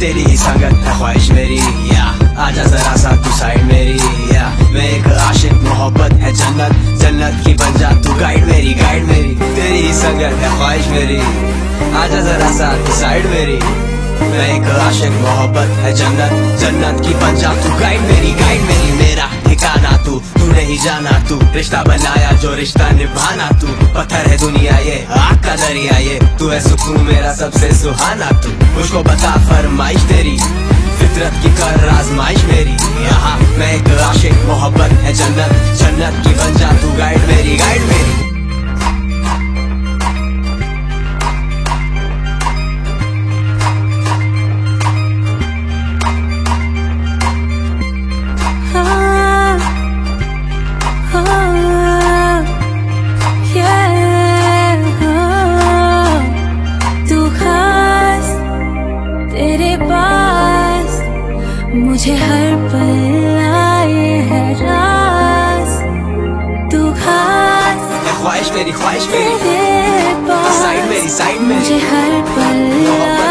तेरी ही संगत है ख्वाहिश मेरी, या आजा जरा सा तू साइड मेरी, या मैं एक आशिक, मोहब्बत है जन्नत, जन्नत की बन जा तू गाइड मेरी, गाइड मेरी। तेरी ही संगत है ख्वाहिश मेरी, आजा जरा सा तू साइड मेरी, मैं एक आशिक, मोहब्बत है जन्नत, जन्नत की बन जा तू गाइड मेरी, गाइड मेरी। मेरा ठिकाना तू नहीं जाना, तू रिश्ता बनाया जो रिश्ता निभाना, तू पत्थर है दुनिया ये, आग का दरिया ये, तू है सुकून मेरा सबसे सुहाना। तू मुझको बता फरमाइश तेरी, फितरत की कर आजमाइश मेरी, यहाँ मैं एक आशिक, मोहब्बत है जन्नत, जन्नत की बन जा तू गाइड मेरी, गाइड मेरी। मुझे हर पल आए है रास, तू खास ख्वाहिश मेरी, ख्वाहिश मेरी, तेरे पास साइड मेरी, साइड मेरी, मुझे हर पल